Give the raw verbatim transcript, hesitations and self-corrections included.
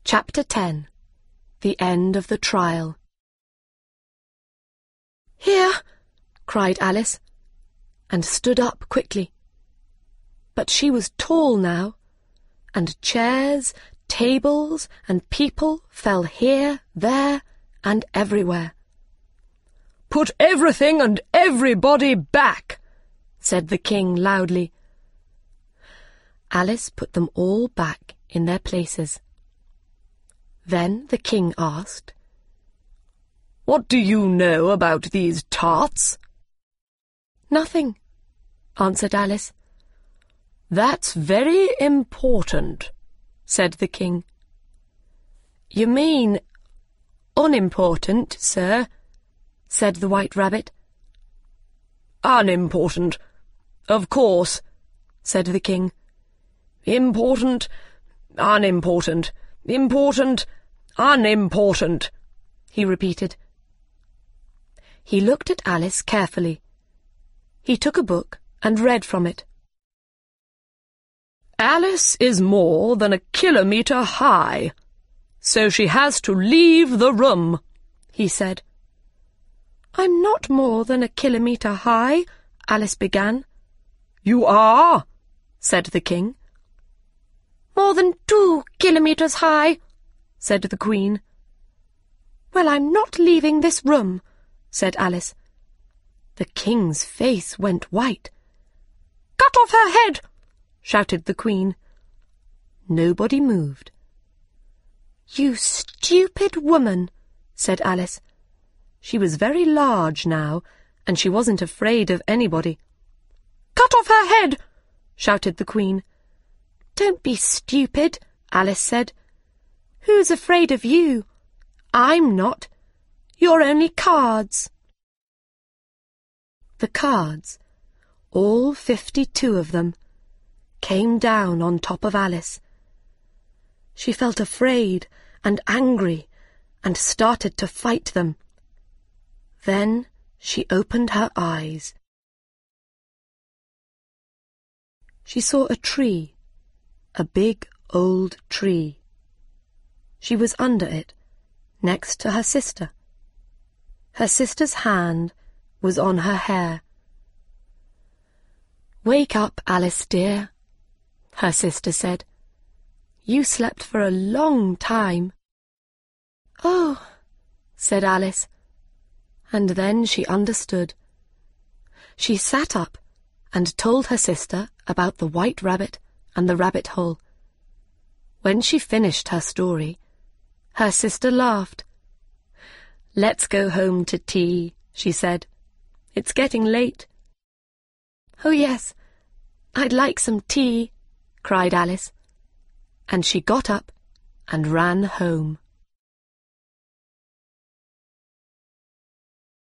Chapter ten. The End of the Trial. "Here!" cried Alice, and stood up quickly. But she was tall now, and chairs, tables, and people fell here, there, and everywhere. "Put everything and everybody back!" said the king loudly. Alice put them all back in their places. Then the king asked, "What do you know about these tarts?" "Nothing," answered Alice. "That's very important," said the king. "You mean unimportant, sir," said the White Rabbit. "Unimportant, of course," said the king. "Important, unimportant, important, unimportant," he repeated. He looked at Alice carefully. He took a book and read from it. "Alice is more than a kilometre high, so she has to leave the room," he said. "I'm not more than a kilometre high," Alice began. "You are," said the king. "More than two kilometres high," said the Queen. "Well, I'm not leaving this room," said Alice. The king's face went white. "Cut off her head!" shouted the Queen. Nobody moved. "You stupid woman," said Alice. She was very large now, and she wasn't afraid of anybody. "Cut off her head!" shouted the Queen. "Don't be stupid," Alice said. "Who's afraid of you? I'm not. You're only cards." The cards, all fifty-two of them, came down on top of Alice. She felt afraid and angry and started to fight them. Then she opened her eyes. She saw a tree, a big old tree. She was under it, next to her sister. Her sister's hand was on her hair. "Wake up, Alice dear," her sister said. "You slept for a long time." "Oh," said Alice, and then she understood. She sat up and told her sister about the White Rabbit and the rabbit hole. When she finished her story, her sister laughed. "Let's go home to tea," she said. "It's getting late." "Oh, yes, I'd like some tea," cried Alice, and she got up and ran home.